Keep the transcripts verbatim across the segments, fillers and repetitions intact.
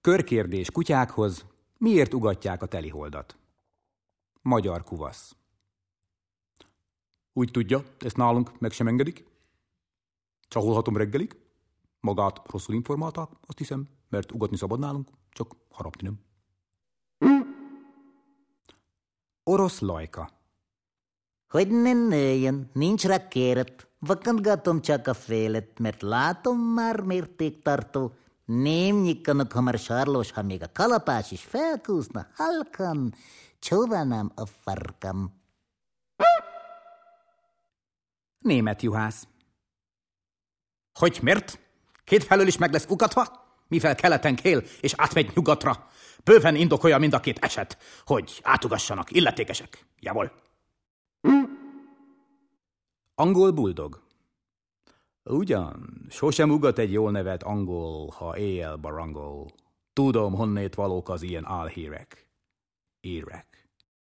Körkérdés kutyákhoz, miért ugatják a teliholdat? Magyar kuvasz. Úgy tudja, ezt nálunk meg sem engedik. Csaholhatom reggelig. Magát rosszul informálták, azt hiszem, mert ugatni szabad nálunk, csak harapni nem. Orosz Lajka. Hogy ne nőjön, nincs rá kéret. Vakantgatom csak a félet, mert látom már mértéktartó. Nem nyikanak hamar sárlós, ha még a kalapás is felkúszna halkan. Csóválnám a farkam. Német juhász. Hogy miért? Kétfelől is meg lesz ugatva? Mivel keleten kél, és átmegy nyugatra. Bőven indokolja mind a két eset, hogy átugassanak illetékesek. Javol. Angol buldog. Ugyan, sosem ugat egy jól nevelt angol, ha éjjel barangol. Tudom, honnét valók az ilyen álhírek. Írek.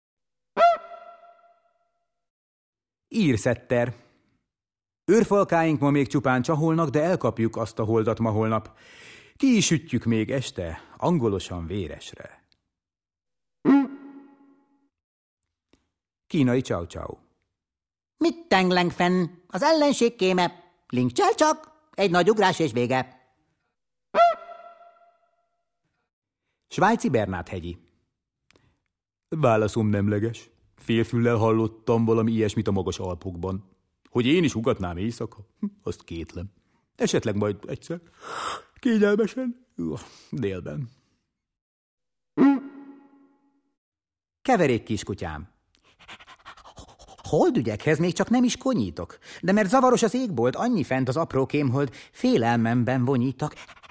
Írszetter. Őrfalkáink ma még csupán csaholnak, de elkapjuk azt a holdat ma holnap. Ki is sütjük még este, angolosan véresre. Kínai csau-csau. Mit tengleng fenn? Az ellenség kéme. Linkcsel csak, egy nagy ugrás és vége. Svájci Bernát-hegyi. Válaszom nemleges. Félfüllel hallottam valami ilyesmit a magas Alpokban. Hogy én is ugatnám éjszaka, azt kétlem. Esetleg majd egyszer. Kényelmesen. Délben. Keverék kiskutyám. Holdügyekhez még csak nem is konyítok, de mert zavaros az égbolt, annyi fent az apró kémhold, félelmemben vonyítok.